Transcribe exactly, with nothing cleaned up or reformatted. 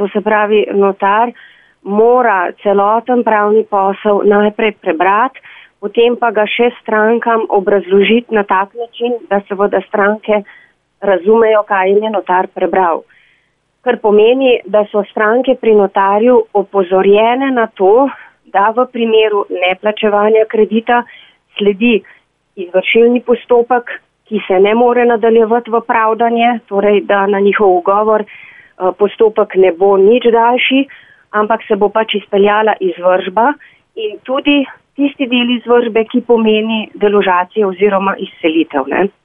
to se pravi notar mora celoten pravni posel najprej prebrati, potem pa ga še strankam obrazložiti na tak način, da seveda stranke razumejo, kaj jim je notar prebral. Kar pomeni, da so stranke pri notarju opozorjene na to, da v primeru neplačevanja kredita sledi izvršilni postopek, ki se ne more nadaljevati v pravdanje, torej da na njihov ugovor postopek ne bo nič daljši, ampak se bo pač izpeljala izvršba in tudi tisti del izvršbe, ki pomeni deložacijo oziroma izselitev. Ne?